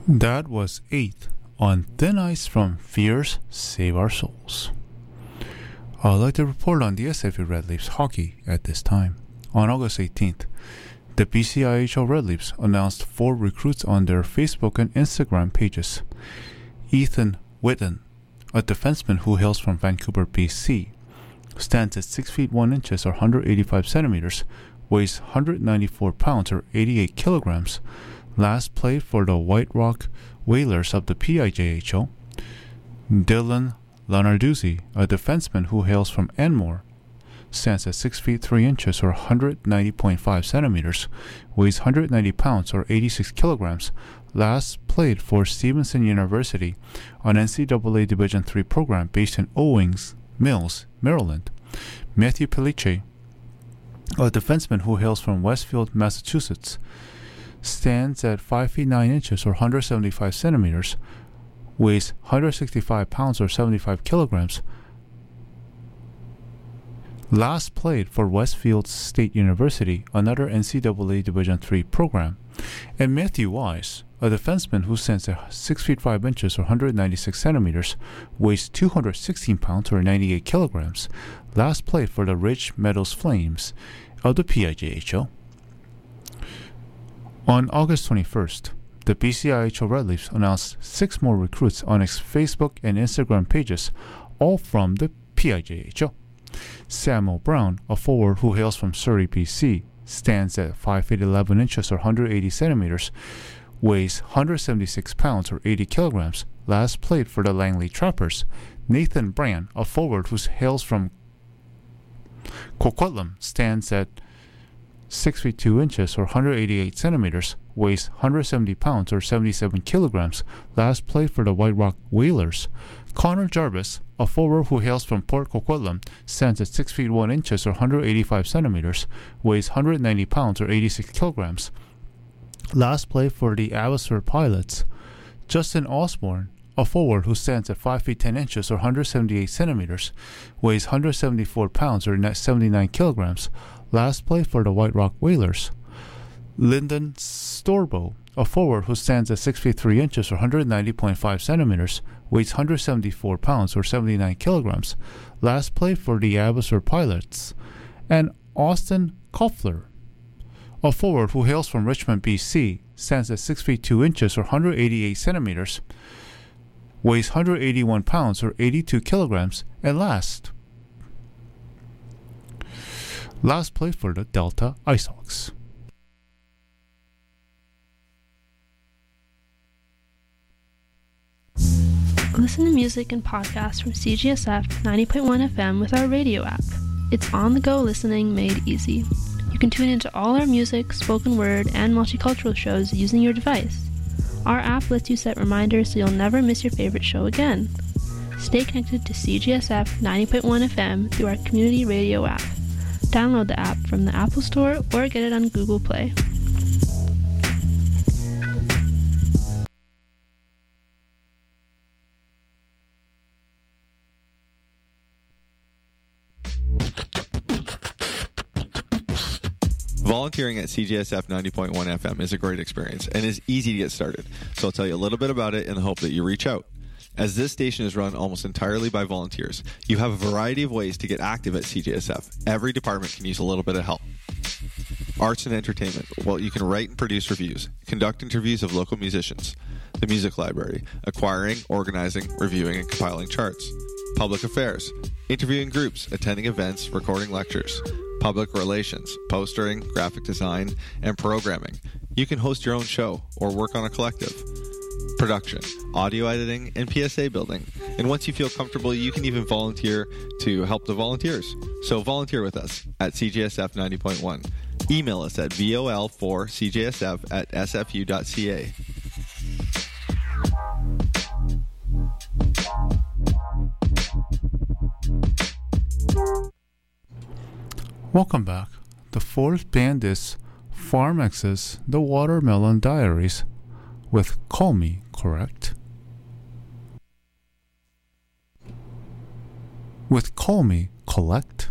That was 8th on Thin Ice from Fierce Save Our Souls. I'd like to report on the SFU Red Leafs hockey at this time. On August 18th, the BCIHL Red Leafs announced 4 recruits on their Facebook and Instagram pages. Ethan Whitten, a defenseman who hails from Vancouver, BC, stands at 6 feet 1 inches or 185 centimeters, weighs 194 pounds or 88 kilograms, last played for the White Rock Whalers of the PIJHL. Dylan Lanarduzzi, a defenseman who hails from Enmore, stands at 6 feet 3 inches or 190.5 centimeters, weighs 190 pounds or 86 kilograms, last played for Stevenson University, an NCAA Division III program based in Owings Mills, Maryland. Matthew Pellice, a defenseman who hails from Westfield, Massachusetts, stands at 5 feet 9 inches or 175 centimeters, weighs 165 pounds or 75 kilograms, last played for Westfield State University, another NCAA Division III program. And Matthew Wise, a defenseman who stands at 6 feet 5 inches or 196 centimeters, weighs 216 pounds or 98 kilograms, last played for the Ridge Meadows Flames of the PIJHL. On August 21st, the BCIHL Red Leafs announced 6 more recruits on its Facebook and Instagram pages, all from the PIJHL. Samuel Brown, a forward who hails from Surrey, BC, stands at 5 feet 11 inches or 180 centimeters, weighs 176 pounds or 80 kilograms, last played for the Langley Trappers. Nathan Brand, a forward who hails from Coquitlam, stands at 6 feet 2 inches or 188 centimeters, weighs 170 pounds or 77 kilograms, last played for the White Rock Whalers. Connor Jarvis, a forward who hails from Port Coquitlam, stands at 6 feet 1 inches or 185 centimeters, weighs 190 pounds or 86 kilograms, last played for the Abbotsford Pilots. Justin Osborne, a forward who stands at 5 feet 10 inches or 178 centimeters, weighs 174 pounds or 79 kilograms, last played for the White Rock Whalers. Lyndon Storbo, a forward who stands at 6 feet 3 inches or 190.5 centimeters, weighs 174 pounds or 79 kilograms, last played for the Abbotsford Pilots. And Austin Koffler, a forward who hails from Richmond, BC, stands at 6 feet 2 inches or 188 centimeters, weighs 181 pounds or 82 kilograms, and last played for the Delta IceHawks. Listen to music and podcasts from CGSF 90.1 FM with our radio app. It's on-the-go listening made easy. You can tune into all our music, spoken word, and multicultural shows using your device. Our app lets you set reminders so you'll never miss your favorite show again. Stay connected to CGSF 90.1 FM through our community radio app. Download the app from the Apple Store or get it on Google Play. Volunteering at CGSF 90.1 FM is a great experience and is easy to get started, so I'll tell you a little bit about it in the hope that you reach out. As this station is run almost entirely by volunteers, you have a variety of ways to get active at CGSF. Every department can use a little bit of help. Arts and entertainment. Well, you can write and produce reviews, conduct interviews of local musicians, the music library, acquiring, organizing, reviewing, and compiling charts. Public affairs. Interviewing groups, attending events, recording lectures. Public relations, postering, graphic design, and programming. You can host your own show or work on a collective. Production, audio editing, and PSA building. And once you feel comfortable, you can even volunteer to help the volunteers. So volunteer with us at CGSF 90.1. Email us at vol4cjsf@sfu.ca. Welcome back. The fourth band is Pharmax's The Watermelon Diaries with Call Me, correct? With Call Me, collect?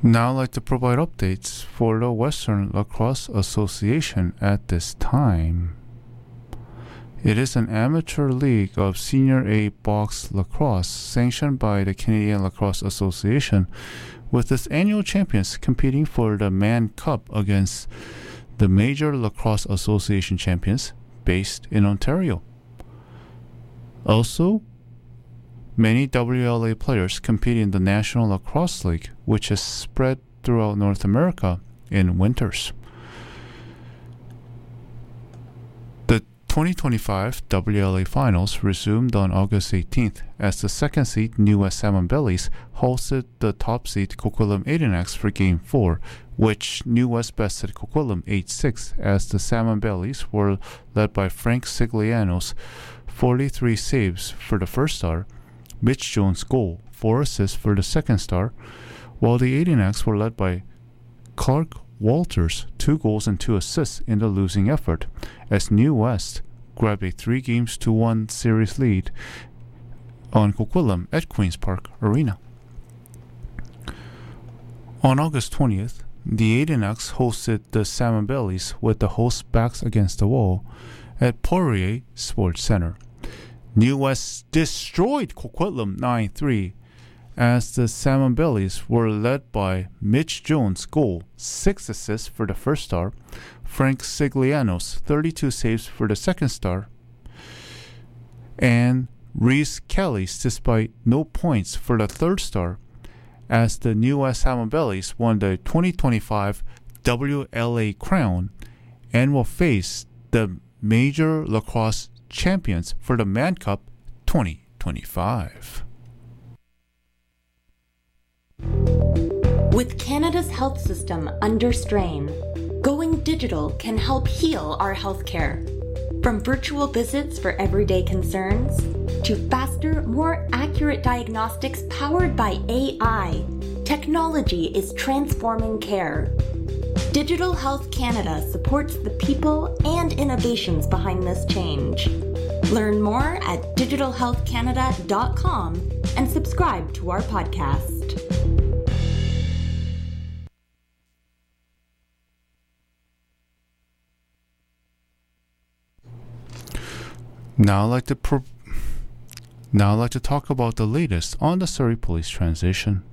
Now I'd like to provide updates for the Western Lacrosse Association at this time. It is an amateur league of Senior A box lacrosse sanctioned by the Canadian Lacrosse Association, with its annual champions competing for the Mann Cup against the Major Lacrosse Association champions based in Ontario. Also, many WLA players compete in the National Lacrosse League, which is spread throughout North America in winters. The 2025 WLA Finals resumed on August 18th as the second seed New West Salmon Bellies hosted the top seed Coquitlam Adirondack for Game 4, which New West bested Coquitlam 8-6 as the Salmon Bellies were led by Frank Sigliano's 43 saves for the first star, Mitch Jones' goal, 4 assists for the second star, while the Adirondack were led by Clark Walters, 2 goals and 2 assists in the losing effort, as New West grabbed a 3-1 series lead on Coquitlam at Queen's Park Arena. On August 20th, the Adirondack hosted the Salmon Bellies with the hosts' backs against the wall at Poirier Sports Center. New West destroyed Coquitlam 9-3 as the Salmon Bellies were led by Mitch Jones' goal, 6 assists for the first star, Frank Sigliano's 32 saves for the second star, and Reese Kelly's despite no points for the third star, as the New West Salmon Bellies won the 2025 WLA crown and will face the Major Lacrosse champions for the Mann Cup 2025. With Canada's health system under strain, going digital can help heal our healthcare. From virtual visits for everyday concerns to faster, more accurate diagnostics powered by AI, technology is transforming care. Digital Health Canada supports the people and innovations behind this change. Learn more at digitalhealthcanada.com and subscribe to our podcast. Now I'd like to talk about the latest on the Surrey Police transition.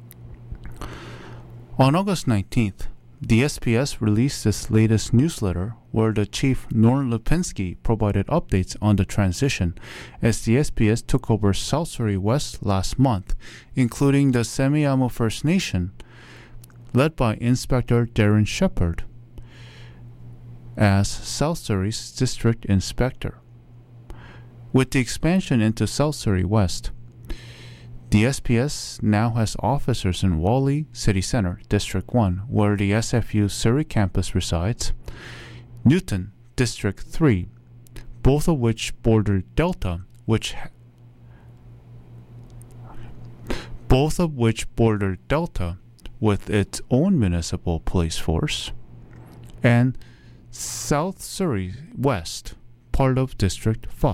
On August 19th, the SPS released its latest newsletter where the Chief Norm Lipinski provided updates on the transition as the SPS took over South Surrey West last month, including the Semiahmoo First Nation, led by Inspector Darren Shepard as South Surrey's District Inspector. With the expansion into South Surrey West, the SPS now has officers in Whalley City Centre, District 1, where the SFU Surrey campus resides, Newton, District 3, both of which border Delta, with its own municipal police force, and South Surrey West, part of District 5.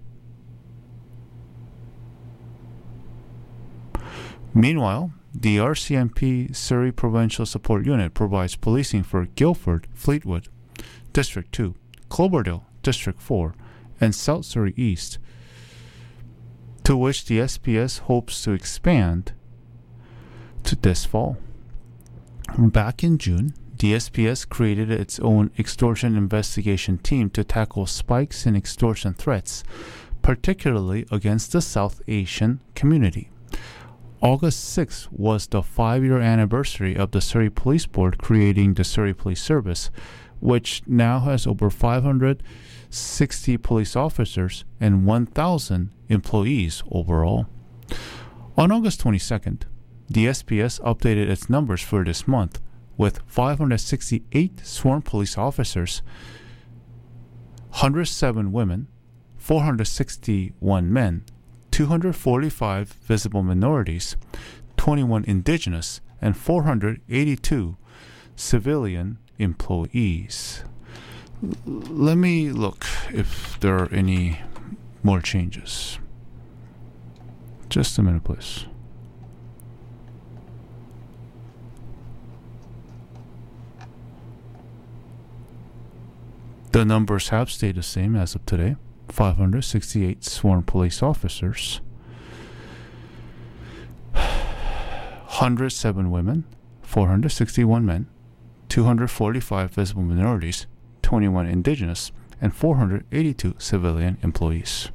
Meanwhile, the RCMP Surrey Provincial Support Unit provides policing for Guildford, Fleetwood, District 2, Cloverdale, District 4, and South Surrey East, to which the SPS hopes to expand to this fall. Back in June, the SPS created its own extortion investigation team to tackle spikes in extortion threats, particularly against the South Asian community. August 6th was the 5-year anniversary of the Surrey Police Board creating the Surrey Police Service, which now has over 560 police officers and 1,000 employees overall. On August 22nd, the SPS updated its numbers for this month with 568 sworn police officers, 107 women, 461 men, 245 visible minorities, 21 indigenous, and 482 civilian employees. Let me look if there are any more changes. Just a minute, please. The numbers have stayed the same as of today. 568 sworn police officers, 107 women, 461 men, 245 visible minorities, 21 indigenous, and 482 civilian employees.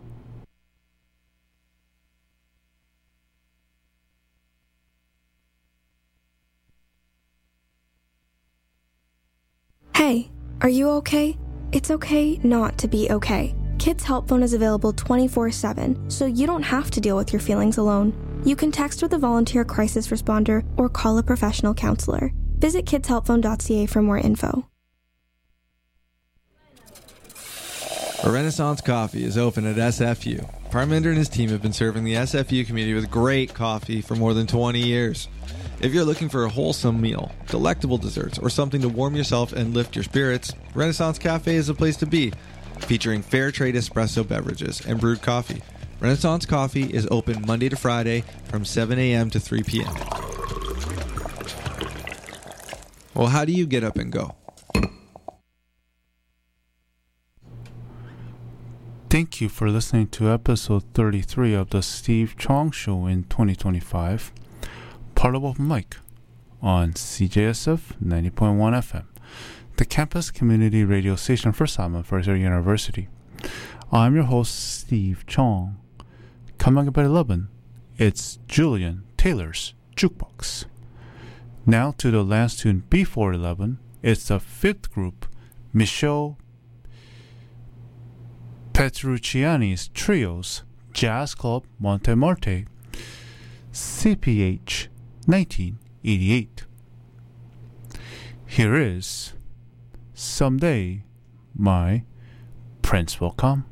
Hey, are you okay? It's okay not to be okay. Kids Help Phone is available 24/7, so you don't have to deal with your feelings alone. You can text with a volunteer crisis responder or call a professional counselor. Visit kidshelpphone.ca for more info. Renaissance Coffee is open at SFU. Parminder and his team have been serving the SFU community with great coffee for more than 20 years. If you're looking for a wholesome meal, delectable desserts, or something to warm yourself and lift your spirits, Renaissance Cafe is the place to be. Featuring fair trade espresso beverages and brewed coffee. Renaissance Coffee is open Monday to Friday from 7 a.m. to 3 p.m. Well, how do you get up and go? Thank you for listening to episode 33 of the Steve Chong Show in 2025. Part of Open Mic on CJSF 90.1 FM, the campus community radio station for Simon Fraser University. I'm your host, Steve Chong. Coming up at 11, it's Julian Taylor's Jukebox. Now to the last tune before 11, it's the fifth group, Michelle Petrucciani's Trio's Jazz Club Montemarte, CPH 1988. Here is Someday My Prince Will Come.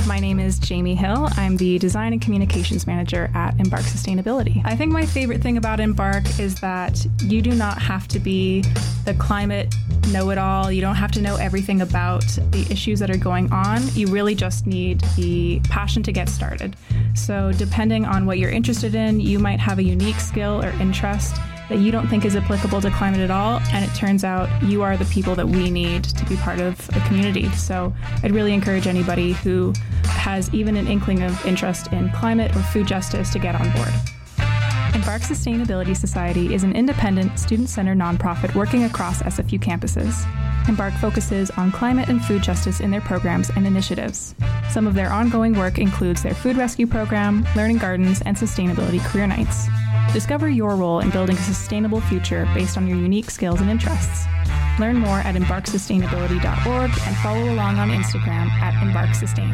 My name is Jamie Hill. I'm the Design and Communications Manager at Embark Sustainability. I think my favorite thing about Embark is that you do not have to be the climate know-it-all. You don't have to know everything about the issues that are going on. You really just need the passion to get started. So depending on what you're interested in, you might have a unique skill or interest that you don't think is applicable to climate at all, and it turns out you are the people that we need to be part of a community. So I'd really encourage anybody who has even an inkling of interest in climate or food justice to get on board. Embark Sustainability Society is an independent, student-centered nonprofit working across SFU campuses. Embark focuses on climate and food justice in their programs and initiatives. Some of their ongoing work includes their food rescue program, learning gardens, and sustainability career nights. Discover your role in building a sustainable future based on your unique skills and interests. Learn more at embarksustainability.org and follow along on Instagram at embarksustain.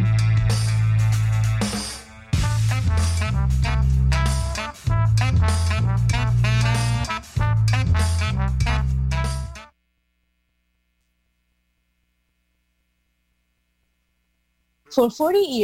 For 40 years,